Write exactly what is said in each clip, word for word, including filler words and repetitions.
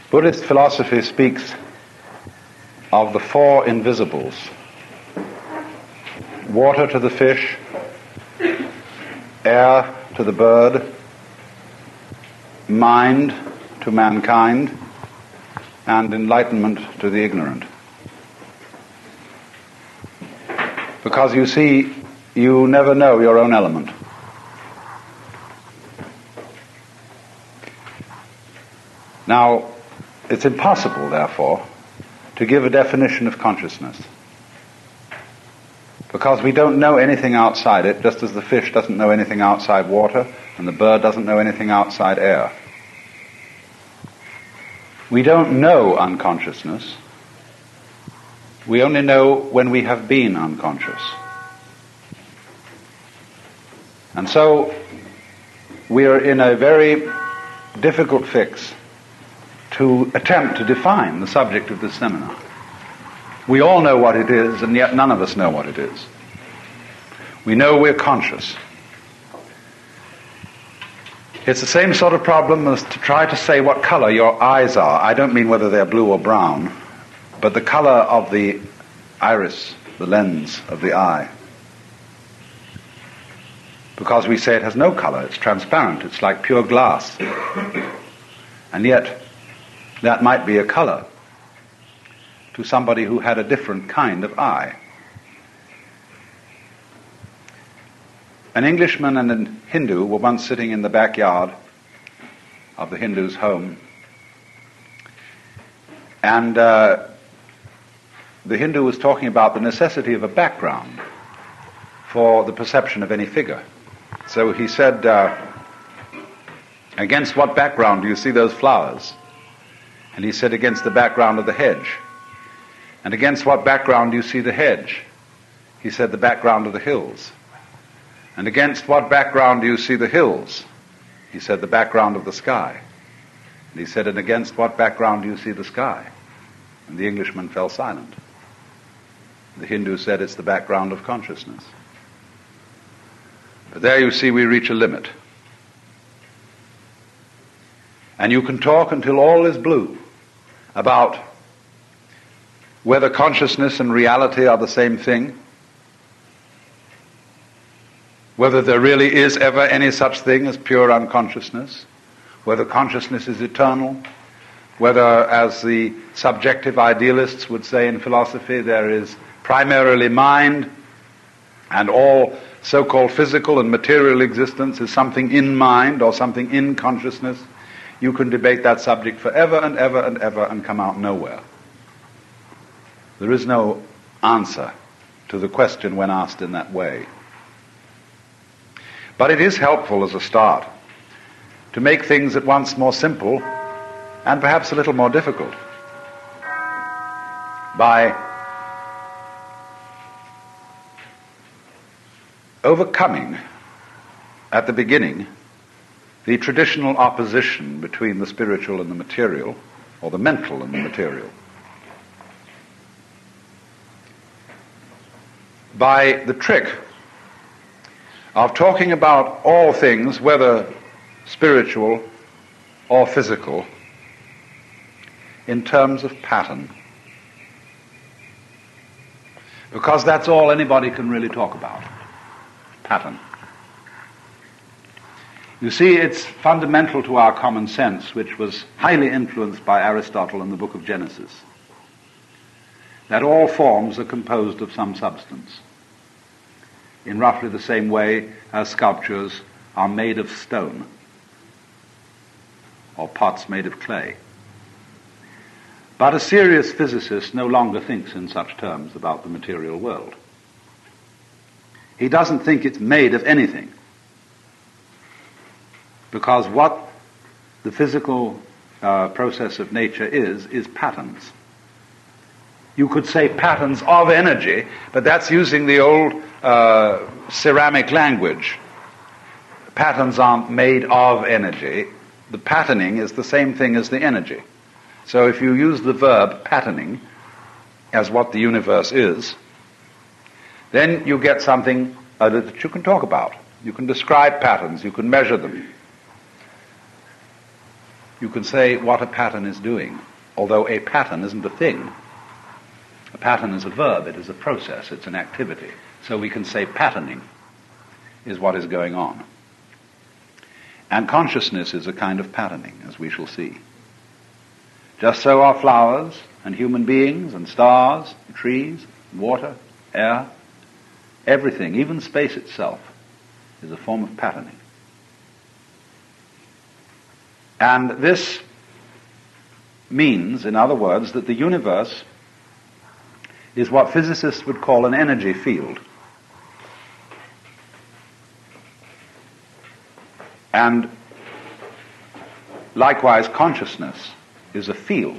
Buddhist philosophy speaks of the four invisibles: water to the fish, air to the bird, mind to mankind, and enlightenment to the ignorant. Because you see, you never know your own element. Now, it's impossible, therefore, to give a definition of consciousness. Because we don't know anything outside it, just as the fish doesn't know anything outside water, and the bird doesn't know anything outside air. We don't know unconsciousness. We only know when we have been unconscious. And so, we are in a very difficult fix to attempt to define the subject of this seminar. We all know what it is, and yet none of us know what it is. We know we're conscious. It's the same sort of problem as to try to say what color your eyes are. I don't mean whether they're blue or brown, but the color of the iris, the lens of the eye. Because we say it has no color, it's transparent, it's like pure glass. And yet, that might be a color to somebody who had a different kind of eye. An Englishman and a Hindu were once sitting in the backyard of the Hindu's home, and uh, the Hindu was talking about the necessity of a background for the perception of any figure. So he said, uh, against what background do you see those flowers? And he said, against the background of the hedge. And against what background do you see the hedge? He said, the background of the hills. And against what background do you see the hills? He said, the background of the sky. And he said, and against what background do you see the sky? And the Englishman fell silent. The Hindu said, it's the background of consciousness. But there you see we reach a limit. And you can talk until all is blue about whether consciousness and reality are the same thing, whether there really is ever any such thing as pure unconsciousness, whether consciousness is eternal, whether, as the subjective idealists would say in philosophy, there is primarily mind, and all so-called physical and material existence is something in mind or something in consciousness. You can debate that subject forever and ever and ever and come out nowhere. There is no answer to the question when asked in that way. But it is helpful as a start to make things at once more simple and perhaps a little more difficult by overcoming at the beginning the traditional opposition between the spiritual and the material, or the mental and the material. By the trick of talking about all things, whether spiritual or physical, in terms of pattern. Because that's all anybody can really talk about. Pattern. You see, it's fundamental to our common sense, which was highly influenced by Aristotle in the book of Genesis, that all forms are composed of some substance, in roughly the same way as sculptures are made of stone, or pots made of clay. But a serious physicist no longer thinks in such terms about the material world. He doesn't think it's made of anything, because what the physical uh, process of nature is, is patterns. You could say patterns of energy, but that's using the old uh, ceramic language. Patterns aren't made of energy. The patterning is the same thing as the energy. So if you use the verb patterning as what the universe is, then you get something uh, that you can talk about. You can describe patterns, you can measure them. you can say what a pattern is doing, although a pattern isn't a thing. A pattern is a verb, it is a process, it's an activity. So we can say patterning is what is going on. And consciousness is a kind of patterning, as we shall see. Just so are flowers and human beings and stars, and trees, and water, air, everything, even space itself, is a form of patterning. And this means, in other words, that the universe is what physicists would call an energy field. And likewise, consciousness is a field.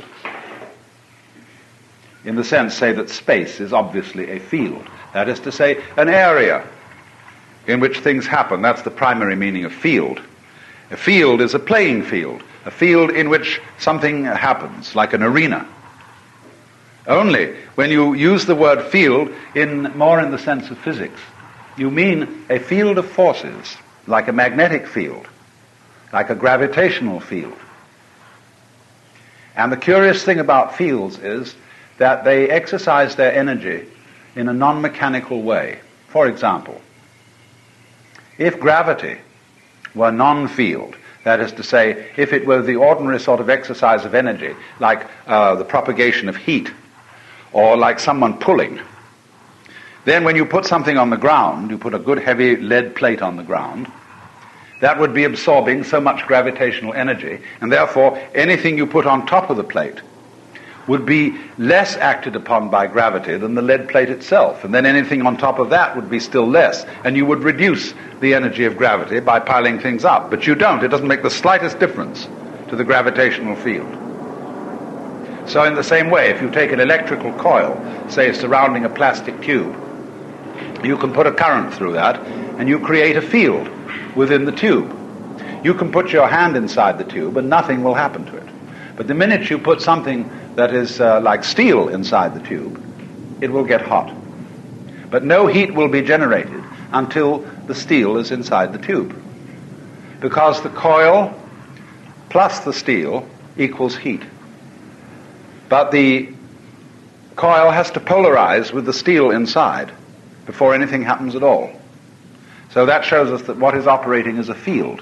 In the sense, say, that space is obviously a field. That is to say, an area in which things happen. That's the primary meaning of field. A field is a playing field, a field in which something happens, like an arena. Only when you use the word field in more in the sense of physics, you mean a field of forces, like a magnetic field, like a gravitational field. And the curious thing about fields is that they exercise their energy in a non-mechanical way. For example, if gravity were non-field, that is to say, if it were the ordinary sort of exercise of energy, like uh, the propagation of heat, or like someone pulling, then when you put something on the ground, you put a good heavy lead plate on the ground, that would be absorbing so much gravitational energy, and therefore anything you put on top of the plate would be less acted upon by gravity than the lead plate itself, and then anything on top of that would be still less, and you would reduce the energy of gravity by piling things up. But you don't. It doesn't make the slightest difference to the gravitational field. So in the same way, if you take an electrical coil, say surrounding a plastic tube, you can put a current through that, and you create a field within the tube. You can put your hand inside the tube, and nothing will happen to it. But the minute you put something that is uh, like steel inside the tube, it will get hot. But no heat will be generated until the steel is inside the tube, because the coil plus the steel equals heat. But the coil has to polarize with the steel inside before anything happens at all. So that shows us that what is operating is a field.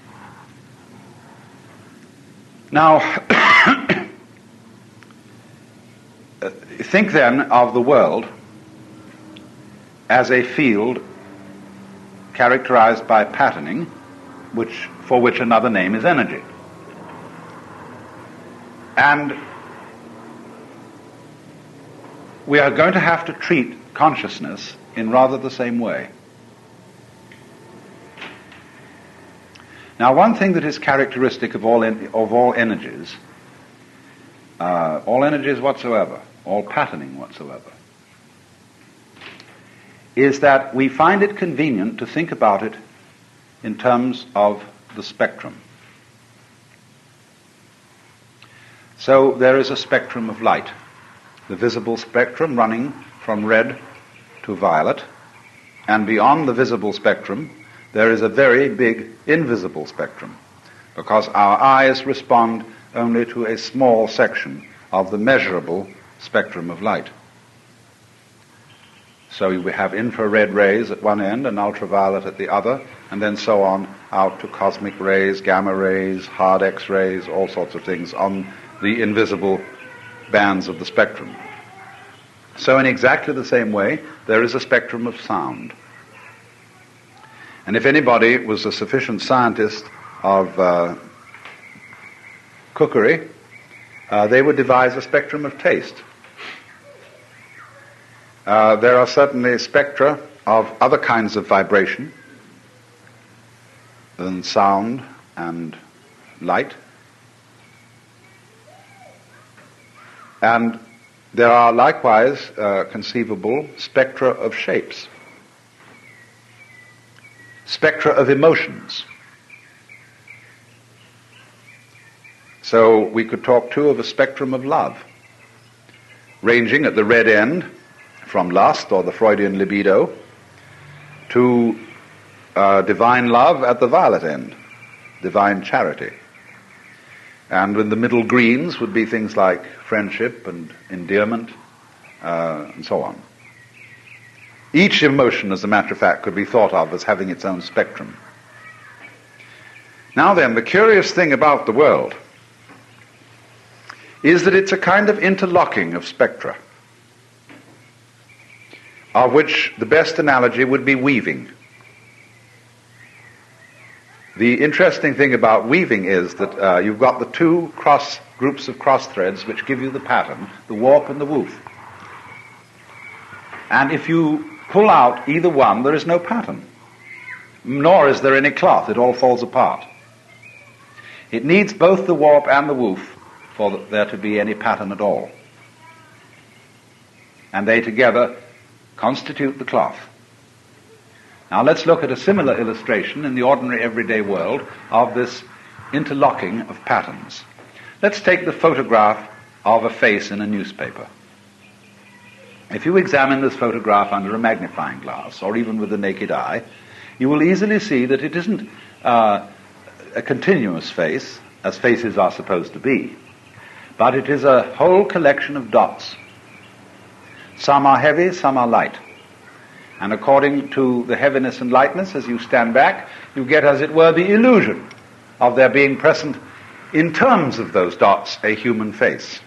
Now, think then of the world as a field characterized by patterning, which, for which another name is energy. And we are going to have to treat consciousness in rather the same way. Now, one thing that is characteristic of all en- of all energies, uh, all energies whatsoever, all patterning whatsoever, is that we find it convenient to think about it in terms of the spectrum. So there is a spectrum of light, the visible spectrum running from red to violet, and beyond the visible spectrum there is a very big invisible spectrum, because our eyes respond only to a small section of the measurable spectrum of light. So we have infrared rays at one end and ultraviolet at the other, and then so on out to cosmic rays, gamma rays, hard X-rays, all sorts of things on the invisible bands of the spectrum. So in exactly the same way, there is a spectrum of sound. And if anybody was a sufficient scientist of uh, cookery, uh, they would devise a spectrum of taste. Uh, there are certainly spectra of other kinds of vibration than sound and light. And there are likewise uh, conceivable spectra of shapes, spectra of emotions. So we could talk too of a spectrum of love, ranging at the red end from lust or the Freudian libido to uh, divine love at the violet end, divine charity. And in the middle greens would be things like friendship and endearment, uh, and so on. Each emotion, as a matter of fact, could be thought of as having its own spectrum. Now then, the curious thing about the world is that it's a kind of interlocking of spectra, of which the best analogy would be weaving. The interesting thing about weaving is that uh, you've got the two cross groups of cross threads which give you the pattern, the warp and the woof. And if you pull out either one, there is no pattern, nor is there any cloth. It all falls apart. It needs both the warp and the woof for there to be any pattern at all. And they together constitute the cloth. Now let's look at a similar illustration in the ordinary everyday world of this interlocking of patterns. Let's take the photograph of a face in a newspaper. If you examine this photograph under a magnifying glass, or even with the naked eye, you will easily see that it isn't uh, a continuous face, as faces are supposed to be, but it is a whole collection of dots. Some are heavy, some are light. And according to the heaviness and lightness, as you stand back, you get, as it were, the illusion of there being present, in terms of those dots, a human face.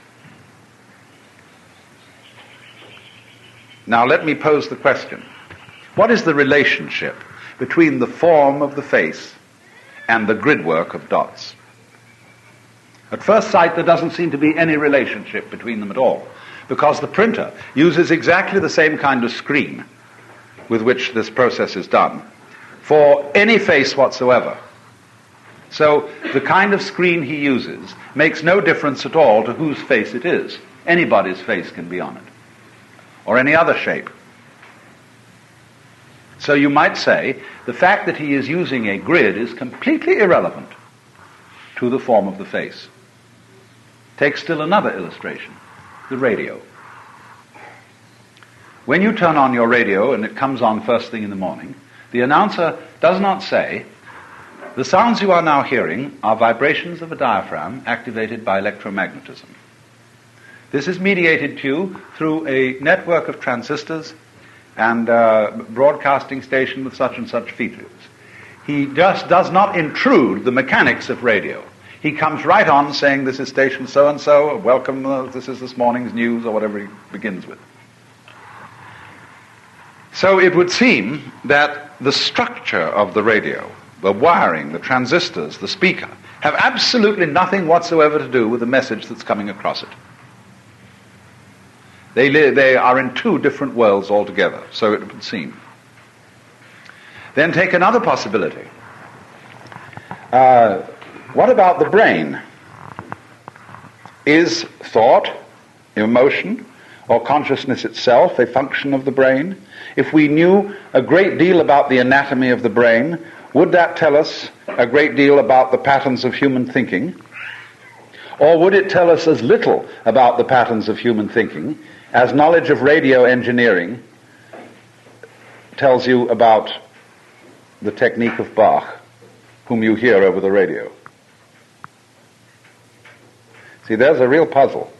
Now let me pose the question. What is the relationship between the form of the face and the gridwork of dots? At first sight, there doesn't seem to be any relationship between them at all, because the printer uses exactly the same kind of screen with which this process is done for any face whatsoever. So the kind of screen he uses makes no difference at all to whose face it is. Anybody's face can be on it, or any other shape. So you might say the fact that he is using a grid is completely irrelevant to the form of the face. Take still another illustration, the radio. When you turn on your radio and it comes on first thing in the morning, the announcer does not say, "The sounds you are now hearing are vibrations of a diaphragm activated by electromagnetism. This is mediated to you through a network of transistors and a broadcasting station with such and such features." He just does not intrude the mechanics of radio. He comes right on saying, "This is station so-and-so, welcome, uh, this is this morning's news," or whatever he begins with. So it would seem that the structure of the radio, the wiring, the transistors, the speaker, have absolutely nothing whatsoever to do with the message that's coming across it. They, li- they are in two different worlds altogether, so it would seem. Then take another possibility. Uh, what about the brain? Is thought, emotion, or consciousness itself a function of the brain? If we knew a great deal about the anatomy of the brain, would that tell us a great deal about the patterns of human thinking? Or would it tell us as little about the patterns of human thinking as knowledge of radio engineering tells you about the technique of Bach, whom you hear over the radio? See, there's a real puzzle.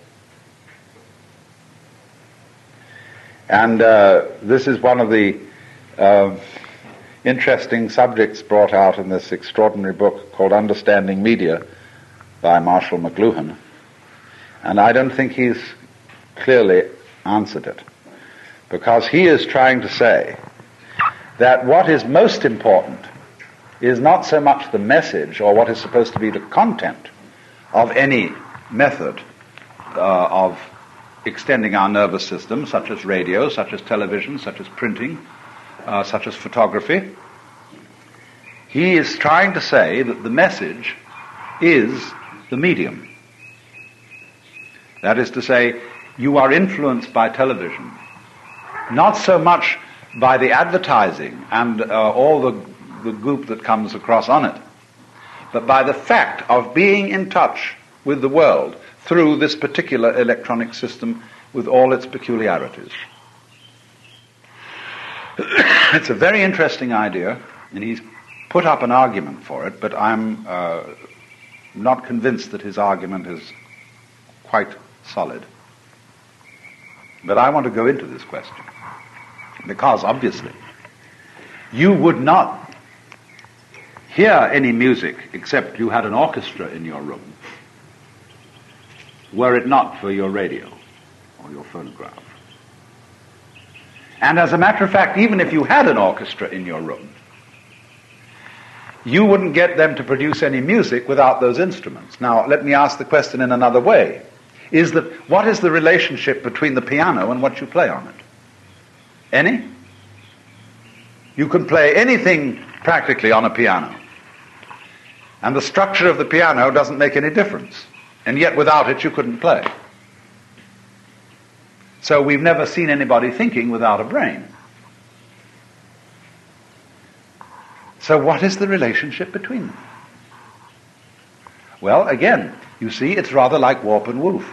And uh, this is one of the uh, interesting subjects brought out in this extraordinary book called Understanding Media by Marshall McLuhan. And I don't think he's clearly answered it, because he is trying to say that what is most important is not so much the message or what is supposed to be the content of any method uh, of extending our nervous system, such as radio, such as television, such as printing, uh, such as photography. He is trying to say that the message is the medium. That is to say, you are influenced by television, not so much by the advertising and uh, all the, the goop that comes across on it, but by the fact of being in touch with the world through this particular electronic system with all its peculiarities. It's a very interesting idea, and he's put up an argument for it, but I'm uh, I'm not convinced that his argument is quite solid. But I want to go into this question, because obviously you would not hear any music except you had an orchestra in your room, were it not for your radio or your phonograph. And as a matter of fact, even if you had an orchestra in your room, you wouldn't get them to produce any music without those instruments. Now, let me ask the question in another way. Is that, what is the relationship between the piano and what you play on it? Any? You can play anything practically on a piano. And the structure of the piano doesn't make any difference. And yet without it you couldn't play. So we've never seen anybody thinking without a brain. So what is the relationship between them? Well, again, you see, it's rather like warp and woof.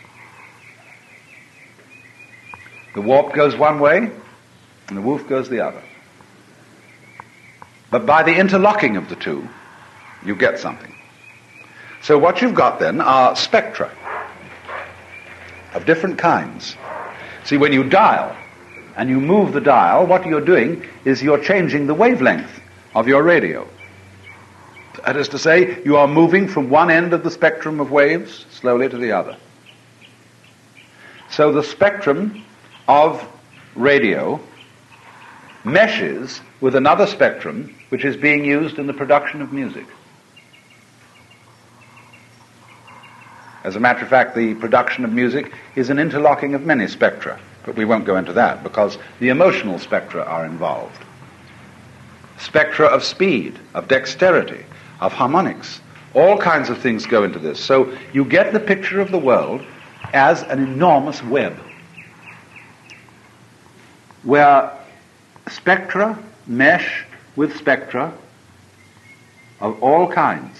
The warp goes one way, and the woof goes the other. But by the interlocking of the two, you get something. So what you've got then are spectra of different kinds. See, when you dial, and you move the dial, what you're doing is you're changing the wavelength of your radio. That is to say, you are moving from one end of the spectrum of waves slowly to the other. So the spectrum of radio meshes with another spectrum which is being used in the production of music. As a matter of fact, the production of music is an interlocking of many spectra, but we won't go into that because the emotional spectra are involved. Spectra of speed, of dexterity, of harmonics, all kinds of things go into this. So you get the picture of the world as an enormous web, where spectra mesh with spectra of all kinds,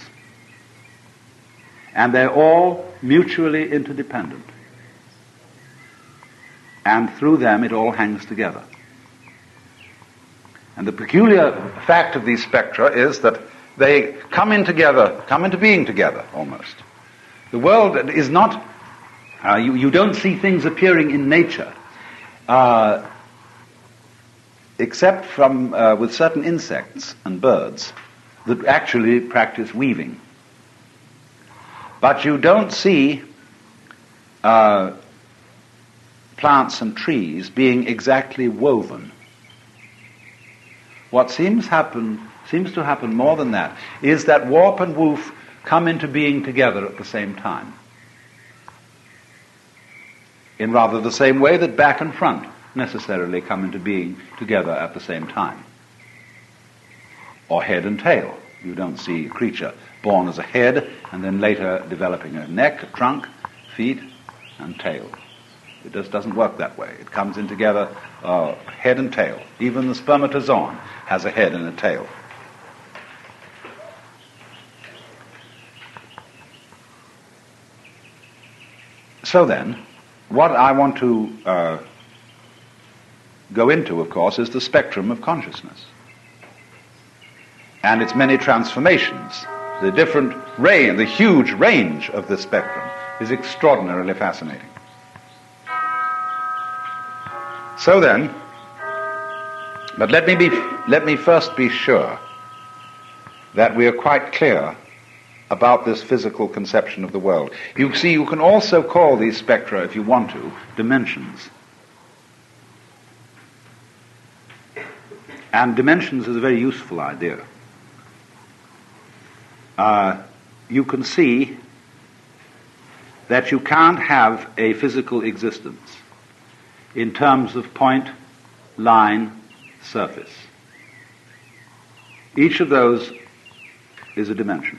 and they're all mutually interdependent, and through them it all hangs together. And the peculiar fact of these spectra is that they come in together, come into being together almost. The world is not, uh, you, you don't see things appearing in nature, uh, except from uh, with certain insects and birds that actually practice weaving. But you don't see uh, plants and trees being exactly woven. What seems happen seems to happen more than that is that warp and woof come into being together at the same time, in rather the same way that back and front necessarily come into being together at the same time. Or head and tail. You don't see a creature born as a head and then later developing a neck, a trunk, feet, and tail. It just doesn't work that way. It comes in together, uh, head and tail. Even the spermatozoon has a head and a tail. So then, what I want to uh, go into, of course, is the spectrum of consciousness and its many transformations. The different range, the huge range of the spectrum is extraordinarily fascinating. So then, but let me be, let me first be sure that we are quite clear about this physical conception of the world. You see, you can also call these spectra, if you want to, dimensions. And dimensions is a very useful idea. Uh, you can see that you can't have a physical existence in terms of point, line, surface. Each of those is a dimension.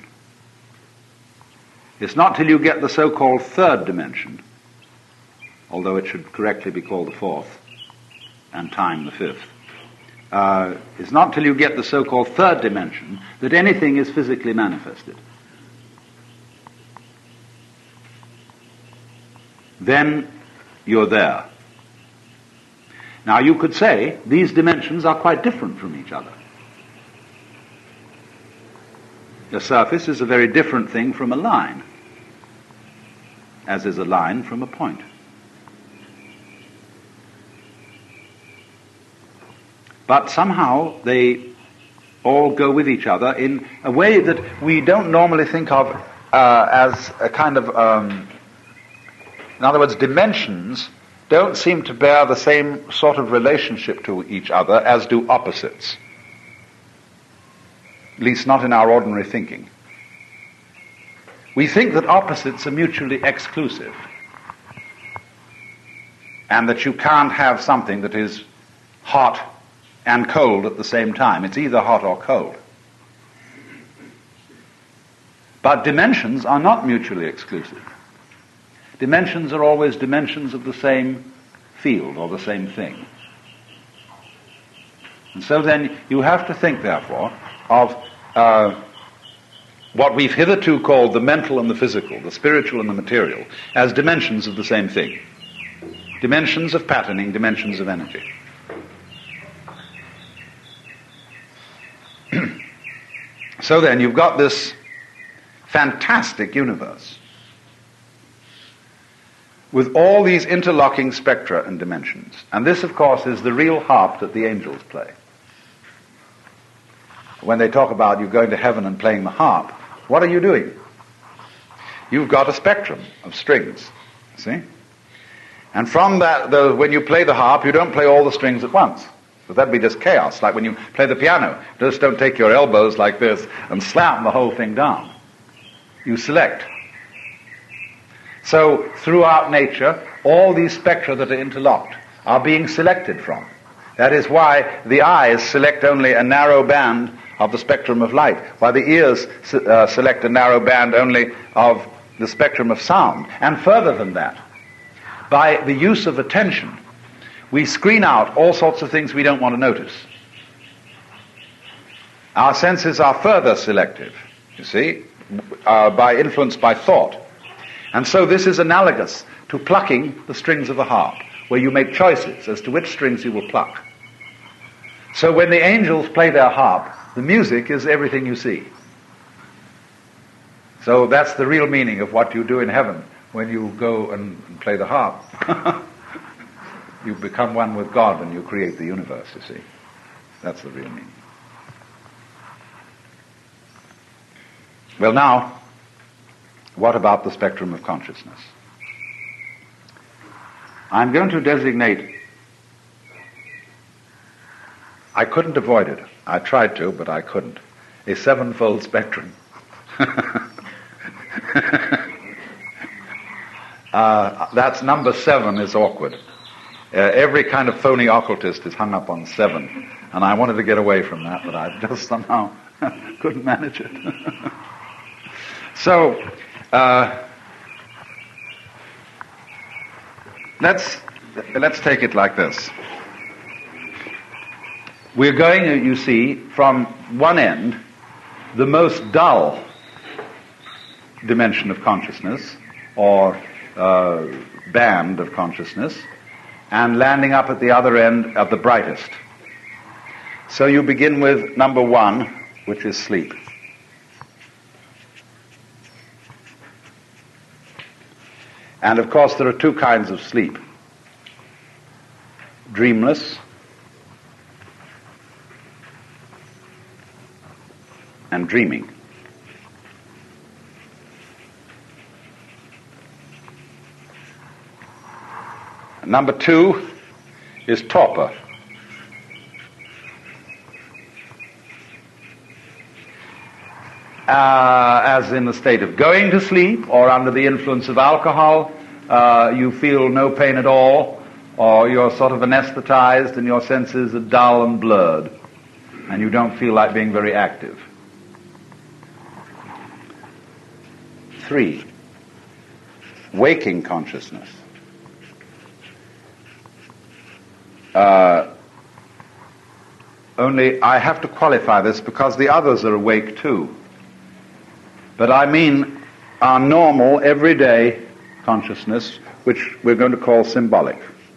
It's not till you get the so-called third dimension, although it should correctly be called the fourth, and time the fifth. Uh, it's not till you get the so-called third dimension that anything is physically manifested. Then you're there. Now you could say these dimensions are quite different from each other. A surface is a very different thing from a line, as is a line from a point. But somehow they all go with each other in a way that we don't normally think of uh, as a kind of, um, in other words, dimensions don't seem to bear the same sort of relationship to each other as do opposites. At least not in our ordinary thinking. We think that opposites are mutually exclusive, and that you can't have something that is hot and cold at the same time. It's either hot or cold. But dimensions are not mutually exclusive. Dimensions are always dimensions of the same field or the same thing. And so then you have to think, therefore, of uh, what we've hitherto called the mental and the physical, the spiritual and the material, as dimensions of the same thing. Dimensions of patterning, dimensions of energy. So then you've got this fantastic universe with all these interlocking spectra and dimensions. And this, of course, is the real harp that the angels play. When they talk about you going to heaven and playing the harp, what are you doing? You've got a spectrum of strings, see? And from that, the, when you play the harp, you don't play all the strings at once. So that'd be just chaos, like when you play the piano. Just don't take your elbows like this and slam the whole thing down. You select. So throughout nature, all these spectra that are interlocked are being selected from. That is why the eyes select only a narrow band of the spectrum of light, while the ears uh, select a narrow band only of the spectrum of sound. And further than that, by the use of attention, we screen out all sorts of things we don't want to notice. Our senses are further selective, you see, uh, by influence by thought. And so this is analogous to plucking the strings of a harp, where you make choices as to which strings you will pluck. So when the angels play their harp, the music is everything you see. So that's the real meaning of what you do in heaven when you go and, and play the harp. You become one with God and you create the universe, you see. That's the real meaning. Well, now, what about the spectrum of consciousness? I'm going to designate, I couldn't avoid it. I tried to, but I couldn't. A sevenfold spectrum. uh, that's number seven is awkward. Uh, every kind of phony occultist is hung up on seven, and I wanted to get away from that, but I just somehow couldn't manage it. So, uh, let's let's take it like this. We're going, you see, from one end, the most dull dimension of consciousness, or uh, band of consciousness, and landing up at the other end of the brightest. So you begin with number one, which is sleep. And of course there are two kinds of sleep. Dreamless and dreaming. Number two is torpor. Uh, as in the state of going to sleep or under the influence of alcohol, uh, you feel no pain at all, or you're sort of anesthetized and your senses are dull and blurred, and you don't feel like being very active. Three, waking consciousness. Uh, only I have to qualify this because the others are awake too. But I mean our normal, everyday consciousness, which we're going to call symbolic.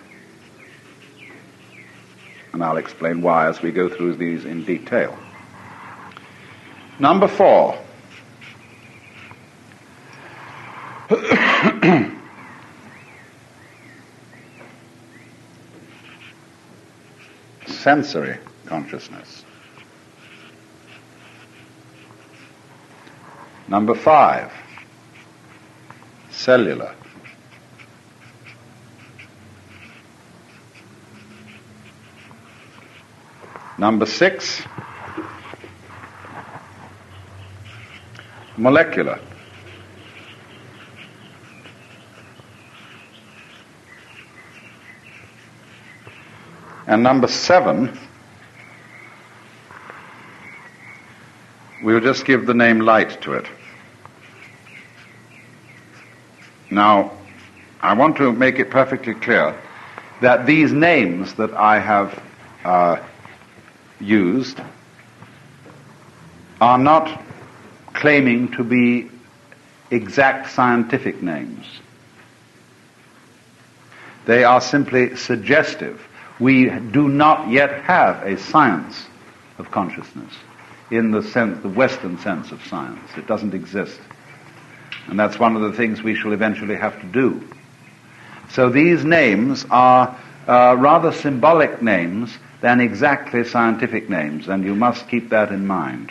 And I'll explain why as we go through these in detail. Number four, Sensory consciousness. Number five, cellular. Number six, molecular. And number seven, we'll just give the name light to it. Now, I want to make it perfectly clear that these names that I have uh, used are not claiming to be exact scientific names. They are simply suggestive. We do not yet have a science of consciousness in the sense, the Western sense of science. It doesn't exist. And that's one of the things we shall eventually have to do. So these names are uh, rather symbolic names than exactly scientific names, and you must keep that in mind.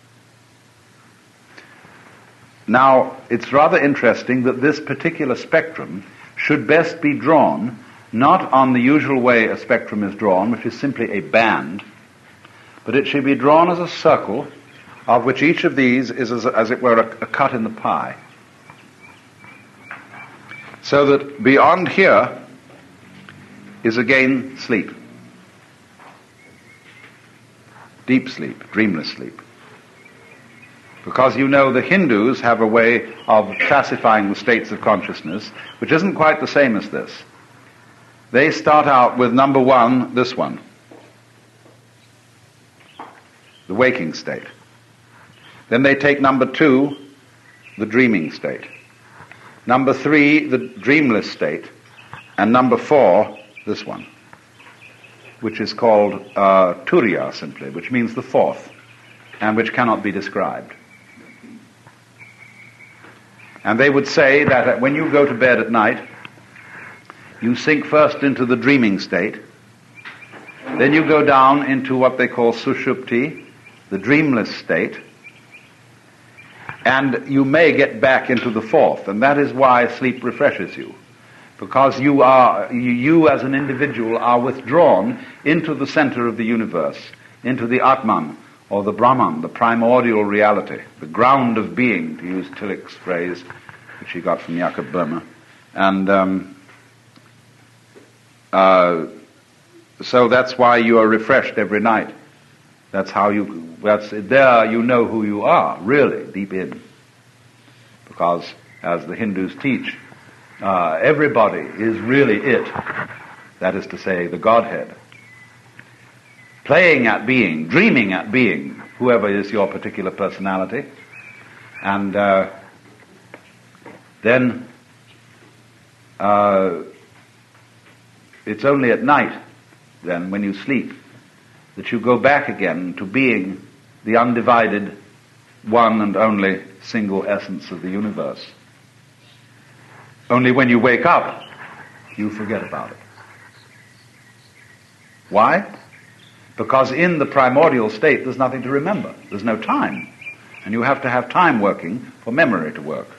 Now, it's rather interesting that this particular spectrum should best be drawn not on the usual way a spectrum is drawn, which is simply a band, but it should be drawn as a circle, of which each of these is, as, as it were, a, a cut in the pie. So that beyond here is again sleep. Deep sleep, dreamless sleep. Because you know the Hindus have a way of classifying the states of consciousness which isn't quite the same as this. They start out with number one, this one, the waking state. Then they take number two, the dreaming state. Number three, the dreamless state. And number four, this one, which is called uh, Turiya simply, which means the fourth, and which cannot be described. And they would say that when you go to bed at night, you sink first into the dreaming state, then you go down into what they call Sushupti, the dreamless state, and you may get back into the fourth, and that is why sleep refreshes you. Because you are, you as an individual are withdrawn into the center of the universe, into the Atman, or the Brahman, the primordial reality, the ground of being, to use Tillich's phrase, which he got from Jakob Böhme. And um, uh, so that's why you are refreshed every night. That's how you, that's, there you know who you are, really, deep in. Because, as the Hindus teach, uh, everybody is really it. That is to say, the Godhead. Playing at being, dreaming at being, whoever is your particular personality. And uh, then uh, it's only at night, then, when you sleep, that you go back again to being the undivided, one and only single essence of the universe. Only when you wake up, you forget about it. Why? Because in the primordial state, there's nothing to remember. There's no time. And you have to have time working for memory to work.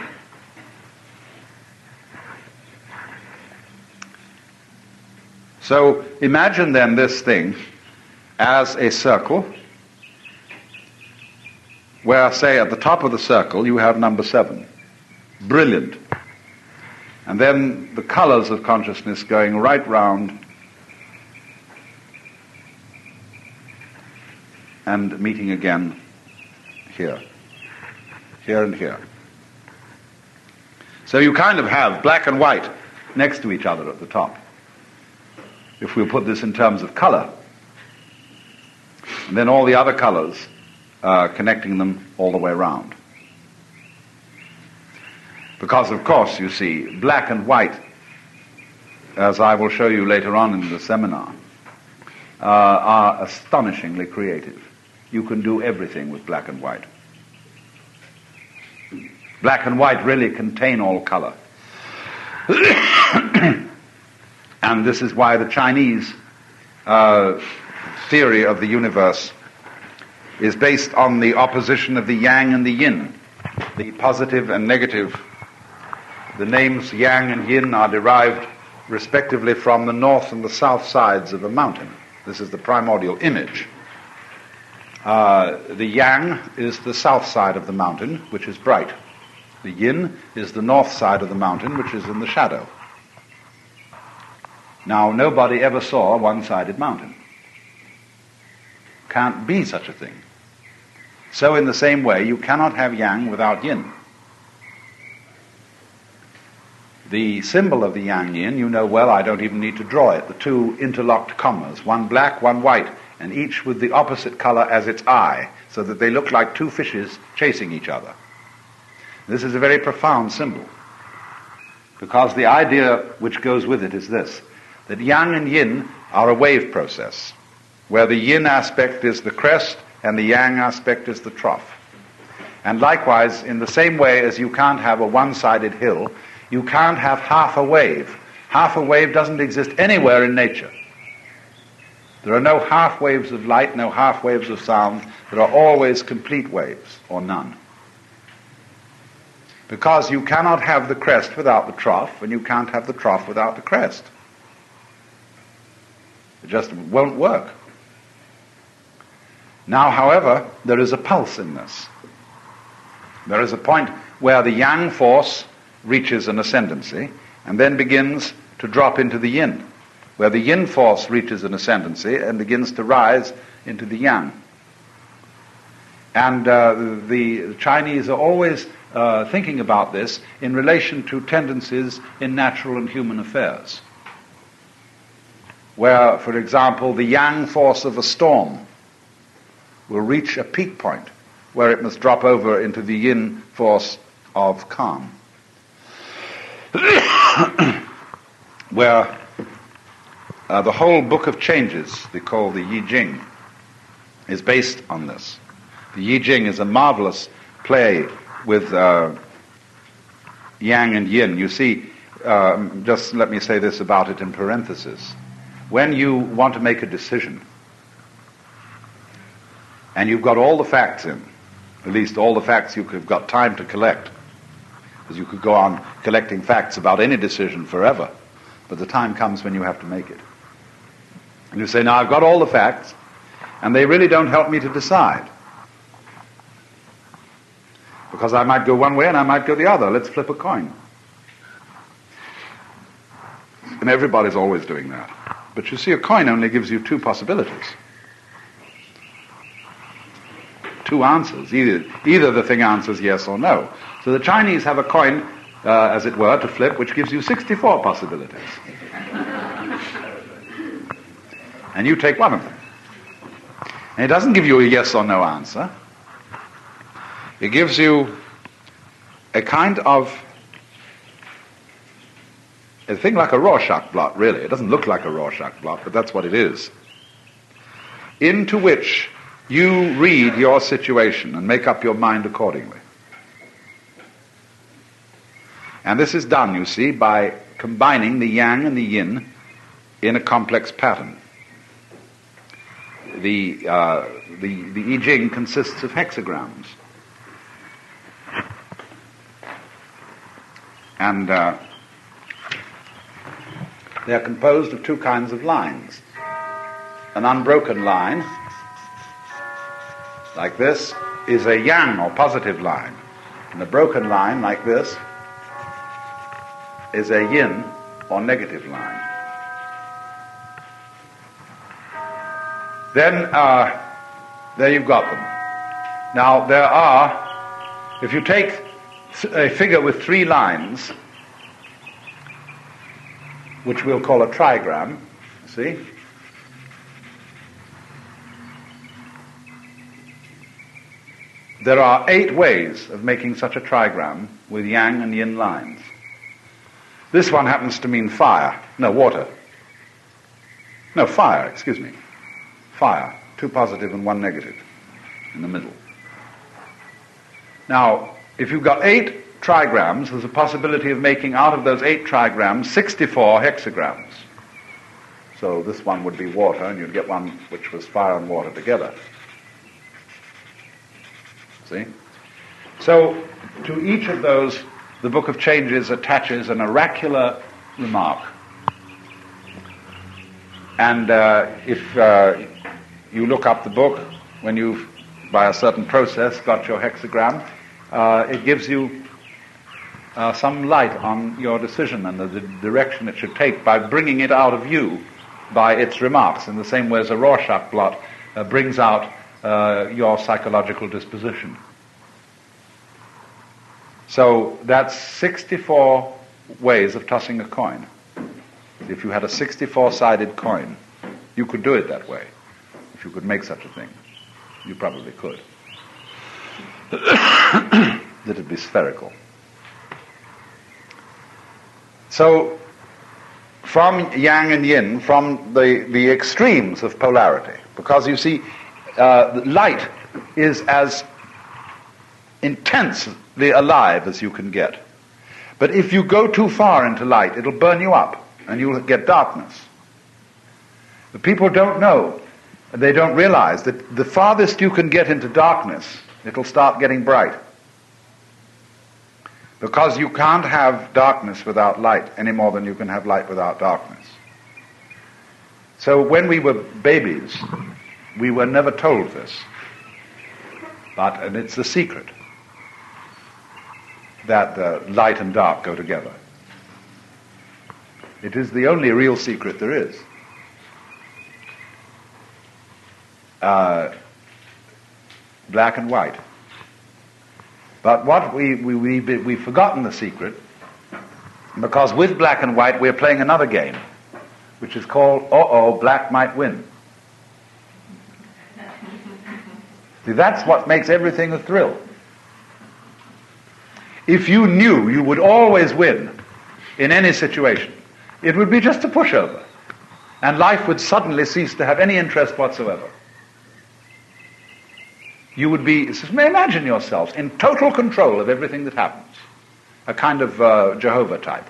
So imagine then this thing as a circle, where, say, at the top of the circle you have number seven. Brilliant. And then the colors of consciousness going right round and meeting again here. Here and here. So you kind of have black and white next to each other at the top. If we put this in terms of color. And then all the other colors uh, connecting them all the way around. Because, of course, you see, black and white, as I will show you later on in the seminar, uh, are astonishingly creative. You can do everything with black and white. Black and white really contain all color. And this is why the Chinese uh, theory of the universe is based on the opposition of the yang and the yin, the positive and negative. The names yang and yin are derived respectively from the north and the south sides of a mountain. This is the primordial image. Uh, the yang is the south side of the mountain, which is bright. The yin is the north side of the mountain, which is in the shadow. Now, nobody ever saw a one-sided mountain. Can't be such a thing. So in the same way, you cannot have yang without yin. The symbol of the yang-yin, you know well, I don't even need to draw it. The two interlocked commas, one black, one white, and each with the opposite color as its eye, so that they look like two fishes chasing each other. This is a very profound symbol, because the idea which goes with it is this, that yang and yin are a wave process, where the yin aspect is the crest and the yang aspect is the trough. And likewise, in the same way as you can't have a one-sided hill, you can't have half a wave. Half a wave doesn't exist anywhere in nature. There are no half waves of light, no half waves of sound. There are always complete waves, or none. Because you cannot have the crest without the trough, and you can't have the trough without the crest. It just won't work. Now, however, there is a pulse in this. There is a point where the yang force reaches an ascendancy and then begins to drop into the yin, where the yin force reaches an ascendancy and begins to rise into the yang. And uh, the Chinese are always uh, thinking about this in relation to tendencies in natural and human affairs, where, for example, the yang force of a storm will reach a peak point where it must drop over into the yin force of calm. Where uh, the whole book of changes, they call the Yi Jing, is based on this. The Yi Jing is a marvelous play with uh, yang and yin. You see, um, just let me say this about it in parenthesis. When you want to make a decision, and you've got all the facts in, at least all the facts you've got time to collect, because you could go on collecting facts about any decision forever, but the time comes when you have to make it. And you say, now I've got all the facts, and they really don't help me to decide. Because I might go one way and I might go the other. Let's flip a coin. And everybody's always doing that. But you see, a coin only gives you two possibilities. Two answers. Either, either the thing answers yes or no. So the Chinese have a coin, uh, as it were, to flip, which gives you sixty-four possibilities. And you take one of them. And it doesn't give you a yes or no answer. It gives you a kind of a thing like a Rorschach blot, really. It doesn't look like a Rorschach blot, but that's what it is. Into which you read your situation and make up your mind accordingly. And this is done, you see, by combining the yang and the yin in a complex pattern. The, uh, the, the I Ching consists of hexagrams. And uh, they are composed of two kinds of lines. An unbroken line, like this, is a yang or positive line. And a broken line, like this, is a yin or negative line. Then, uh, there you've got them. Now, there are, if you take a figure with three lines, which we'll call a trigram, see? There are eight ways of making such a trigram with yang and yin lines. This one happens to mean fire. No, water. No, fire, excuse me. Fire. Two positive and one negative in the middle. Now, if you've got eight trigrams, there's a possibility of making out of those eight trigrams sixty-four hexagrams. So this one would be water, and you'd get one which was fire and water together. See? So to each of those, the Book of Changes attaches an oracular remark. And uh, if uh, you look up the book, when you've, by a certain process, got your hexagram, uh, it gives you uh, some light on your decision and the, the direction it should take by bringing it out of you by its remarks, in the same way as a Rorschach blot uh, brings out uh, your psychological disposition. So that's sixty-four ways of tossing a coin. If you had a sixty-four-sided coin, you could do it that way. If you could make such a thing, you probably could. It'd be spherical. So, from yang and yin, from the, the extremes of polarity, because you see, uh, light is as intensely alive as you can get. But if you go too far into light, it'll burn you up, and you'll get darkness. The people don't know, they don't realize that the farthest you can get into darkness, it'll start getting bright. Because you can't have darkness without light any more than you can have light without darkness. So when we were babies, we were never told this. But, and it's the secret, that uh, light and dark go together. It is the only real secret there is. Uh, black and white. But what we, we, we, we've forgotten the secret, because with black and white we're playing another game, which is called, uh-oh, black might win. See, that's what makes everything a thrill. If you knew you would always win in any situation, it would be just a pushover, and life would suddenly cease to have any interest whatsoever. You would be, imagine yourselves in total control of everything that happens, a kind of uh, Jehovah type.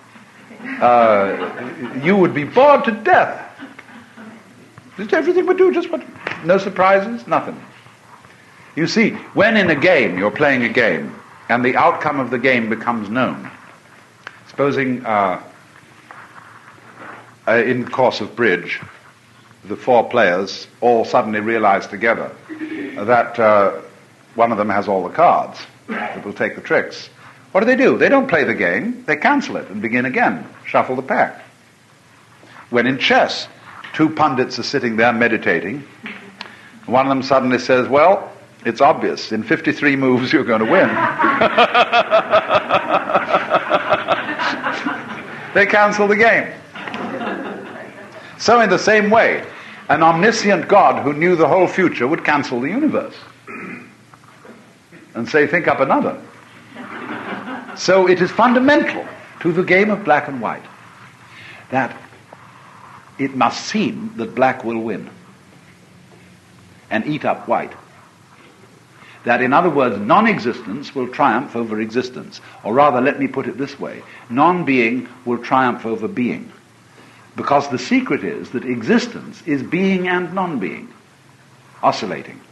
Uh, you would be bored to death. Just everything would do just what, no surprises, nothing. You see, when in a game, you're playing a game, and the outcome of the game becomes known, supposing uh, uh, in the course of bridge, the four players all suddenly realize together that uh, one of them has all the cards that will take the tricks. What do they do? They don't play the game, they cancel it and begin again, shuffle the pack. When in chess, two pundits are sitting there meditating, one of them suddenly says, well, it's obvious, in fifty-three moves you're going to win. They cancel the game. So in the same way, an omniscient God who knew the whole future would cancel the universe and say, think up another. So it is fundamental to the game of black and white that it must seem that black will win and eat up white. That, in other words, non-existence will triumph over existence. Or rather, let me put it this way, non-being will triumph over being. Because the secret is that existence is being and non-being, oscillating.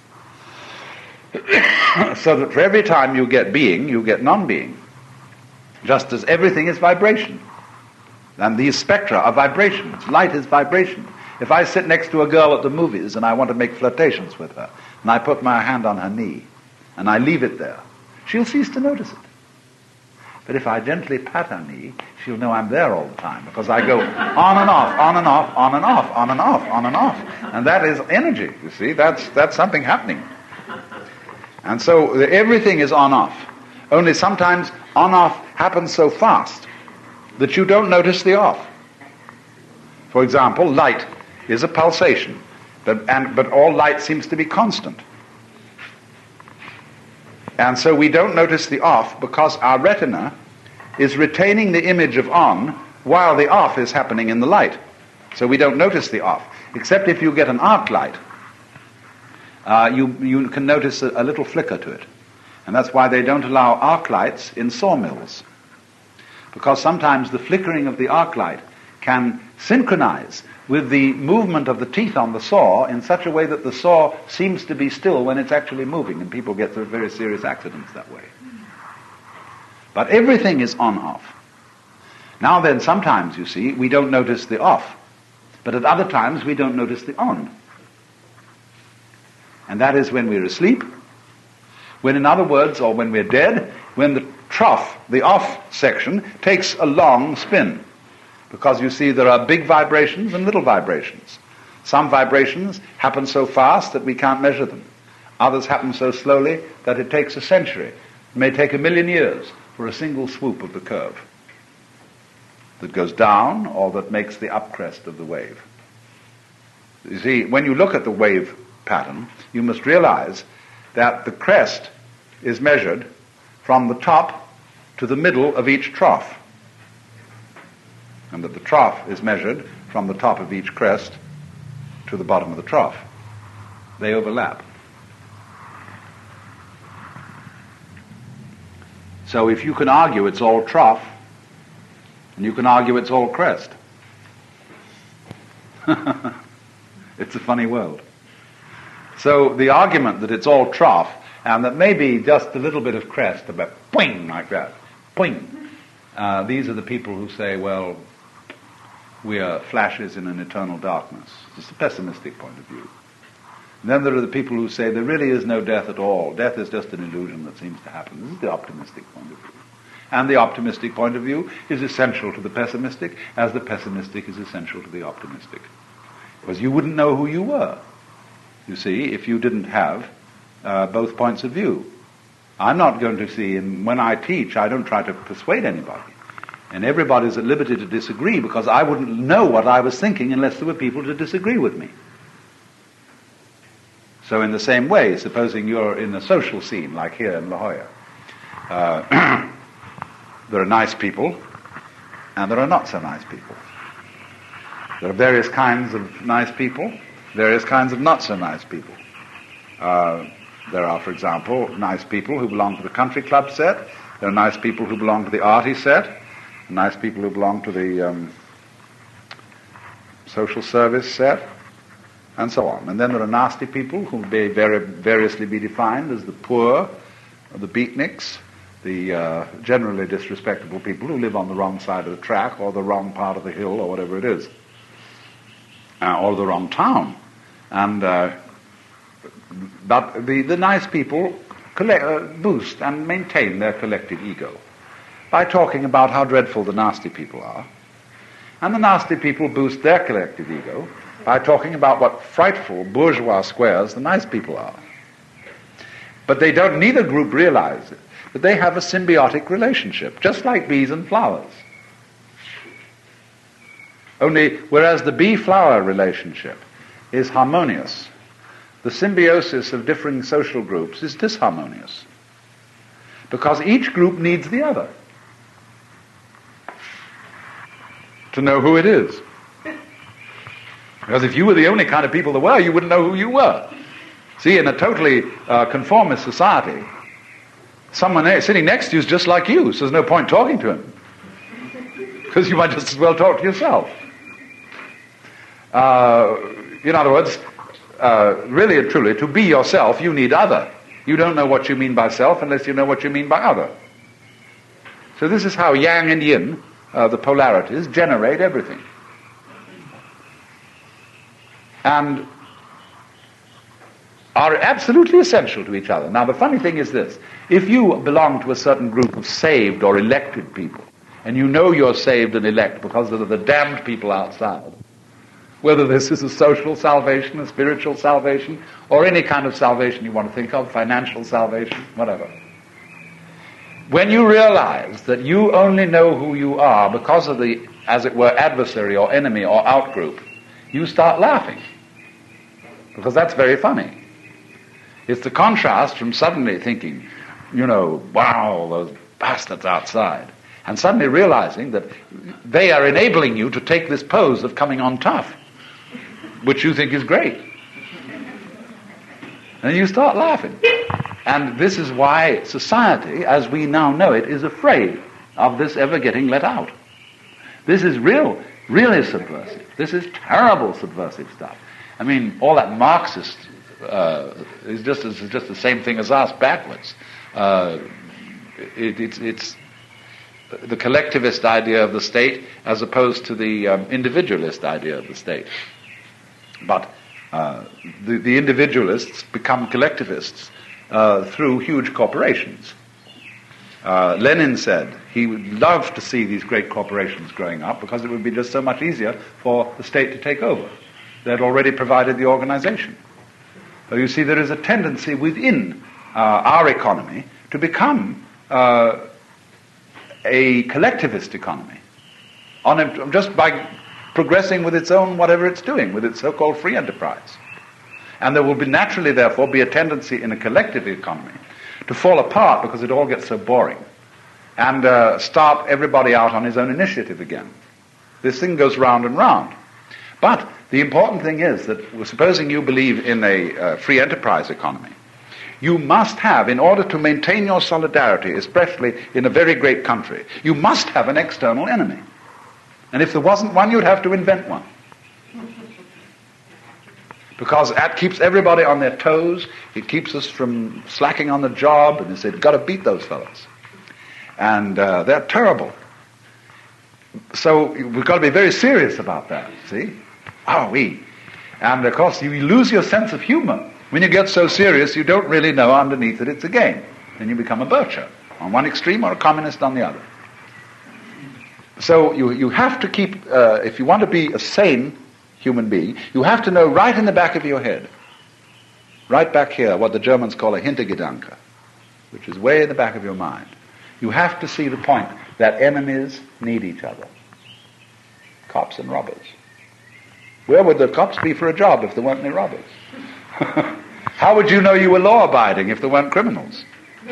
So that for every time you get being, you get non-being. Just as everything is vibration. And these spectra are vibrations. Light is vibration. If I sit next to a girl at the movies and I want to make flirtations with her, and I put my hand on her knee, and I leave it there, she'll cease to notice it. But if I gently pat her knee, she'll know I'm there all the time, because I go on and off, on and off, on and off, on and off, on and off. And that is energy, you see. That's, that's something happening. And so everything is on-off. Only sometimes on-off happens so fast that you don't notice the off. For example, light is a pulsation, but, and, but all light seems to be constant. And so we don't notice the off because our retina is retaining the image of on while the off is happening in the light. So we don't notice the off, except if you get an arc light. Uh, you, you can notice a, a little flicker to it. And that's why they don't allow arc lights in sawmills. Because sometimes the flickering of the arc light can synchronize with the movement of the teeth on the saw in such a way that the saw seems to be still when it's actually moving, and people get very serious accidents that way. But everything is on-off. Now then, sometimes, you see, we don't notice the off, but at other times we don't notice the on. And that is when we're asleep, when, in other words, or when we're dead, when the trough, the off section, takes a long spin. Because you see, there are big vibrations and little vibrations. Some vibrations happen so fast that we can't measure them. Others happen so slowly that it takes a century. It may take a million years for a single swoop of the curve that goes down or that makes the upcrest of the wave. You see, when you look at the wave pattern, you must realize that the crest is measured from the top to the middle of each trough, and that the trough is measured from the top of each crest to the bottom of the trough. They overlap. So if you can argue it's all trough, and you can argue it's all crest, it's a funny world. So the argument that it's all trough, and that maybe just a little bit of crest, about boing, like that, boing, uh, these are the people who say, well, we are flashes in an eternal darkness. It's a pessimistic point of view. And then there are the people who say there really is no death at all. Death is just an illusion that seems to happen. This is the optimistic point of view. And the optimistic point of view is essential to the pessimistic, as the pessimistic is essential to the optimistic. Because you wouldn't know who you were, you see, if you didn't have uh, both points of view. I'm not going to see, and when I teach, I don't try to persuade anybody. And everybody's at liberty to disagree, because I wouldn't know what I was thinking unless there were people to disagree with me. So in the same way, supposing you're in a social scene, like here in La Jolla, uh, there are nice people, and there are not so nice people. There are various kinds of nice people, various kinds of not so nice people. Uh, there are, for example, nice people who belong to the country club set. There are nice people who belong to the arty set. Nice people who belong to the um, social service set, and so on. And then there are nasty people who may very variously be defined as the poor, the beatniks, the uh, generally disrespectable people who live on the wrong side of the track or the wrong part of the hill or whatever it is, uh, or the wrong town. And uh, but the, the nice people collect, uh, boost and maintain their collective ego by talking about how dreadful the nasty people are. And the nasty people boost their collective ego by talking about what frightful bourgeois squares the nice people are. But they don't, neither group realize it, that they have a symbiotic relationship, just like bees and flowers. Only, whereas the bee-flower relationship is harmonious, the symbiosis of differing social groups is disharmonious, because each group needs the other to know who it is. Because if you were the only kind of people there were, you wouldn't know who you were. See, in a totally uh, conformist society, someone there sitting next to you is just like you, so there's no point talking to him, because you might just as well talk to yourself. Uh, in other words, uh, really and truly, to be yourself, you need other. You don't know what you mean by self unless you know what you mean by other. So this is how yang and yin, Uh, the polarities, generate everything. And are absolutely essential to each other. Now, the funny thing is this. If you belong to a certain group of saved or elected people, and you know you're saved and elect because of the damned people outside, whether this is a social salvation, a spiritual salvation, or any kind of salvation you want to think of, financial salvation, whatever, when you realize that you only know who you are because of the, as it were, adversary or enemy or outgroup, you start laughing. Because that's very funny. It's the contrast from suddenly thinking, you know, wow, those bastards outside, and suddenly realizing that they are enabling you to take this pose of coming on tough, which you think is great. And you start laughing. And this is why society, as we now know it, is afraid of this ever getting let out. This is real, really subversive. This is terrible subversive stuff. I mean, all that Marxist uh, is just is just the same thing as us, backwards. Uh, it, it's, it's the collectivist idea of the state as opposed to the um, individualist idea of the state. But uh, the, the individualists become collectivists uh, through huge corporations. Uh, Lenin said he would love to see these great corporations growing up because it would be just so much easier for the state to take over. They had already provided the organization. So you see, there is a tendency within uh, our economy to become uh, a collectivist economy, on a, just by progressing with its own whatever it's doing, with its so-called free enterprise. And there will be naturally, therefore, be a tendency in a collective economy to fall apart because it all gets so boring, and uh, start everybody out on his own initiative again. This thing goes round and round. But the important thing is that, supposing you believe in a uh, free enterprise economy, you must have, in order to maintain your solidarity, especially in a very great country, you must have an external enemy. And if there wasn't one, you'd have to invent one. Because that keeps everybody on their toes. It keeps us from slacking on the job. And they say, got to beat those fellows. And uh, they're terrible. So we've got to be very serious about that, see? Ah, we. And of course, you lose your sense of humor. When you get so serious, you don't really know underneath it it's a game. Then you become a bircher on one extreme or a communist on the other. So you, you have to keep, uh, if you want to be a sane human being, you have to know right in the back of your head, right back here, what the Germans call a Hintergedanke, which is way in the back of your mind. You have to see the point that enemies need each other. Cops and robbers. Where would the cops be for a job if there weren't any robbers? How would you know you were law-abiding if there weren't criminals?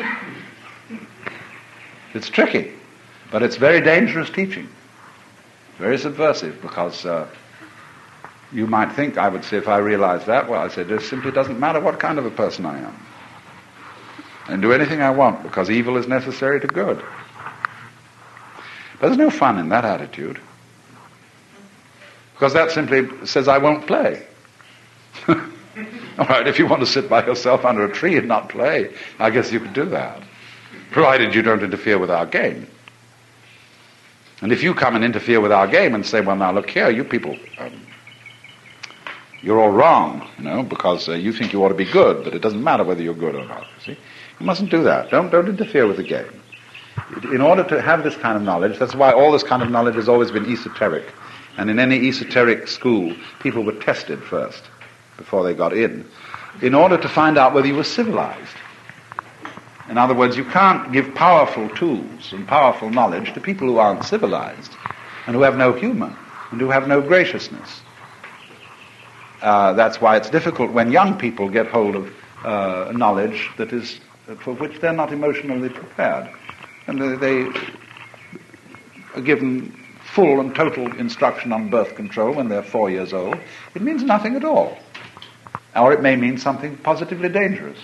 It's tricky, but it's very dangerous teaching. Very subversive, because uh, you might think, I would say, if I realized that, well, I said, it simply doesn't matter what kind of a person I am. And do anything I want, because evil is necessary to good. But there's no fun in that attitude. Because that simply says, I won't play. All right, if you want to sit by yourself under a tree and not play, I guess you could do that, provided you don't interfere with our game. And if you come and interfere with our game and say, well, now look here, you people, um, you're all wrong, you know, because uh, you think you ought to be good, but it doesn't matter whether you're good or not, you see. You mustn't do that. Don't, don't interfere with the game. In order to have this kind of knowledge, that's why all this kind of knowledge has always been esoteric. And in any esoteric school, people were tested first, before they got in, in order to find out whether you were civilized. In other words, you can't give powerful tools and powerful knowledge to people who aren't civilized, and who have no humor, and who have no graciousness. Uh, that's why it's difficult when young people get hold of uh, knowledge that is, for which they're not emotionally prepared. And they are given full and total instruction on birth control when they're four years old. It means nothing at all. Or it may mean something positively dangerous.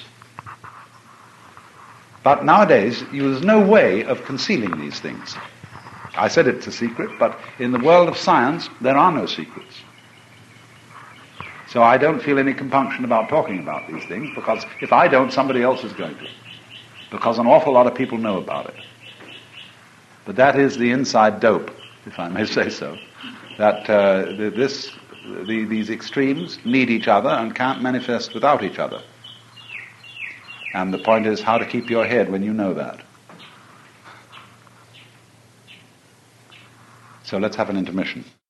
But nowadays, there's no way of concealing these things. I said it's a secret, but in the world of science, there are no secrets. So I don't feel any compunction about talking about these things, because if I don't, somebody else is going to. Because an awful lot of people know about it. But that is the inside dope, if I may say so. That uh, this, the, these extremes need each other and can't manifest without each other. And the point is how to keep your head when you know that. So let's have an intermission.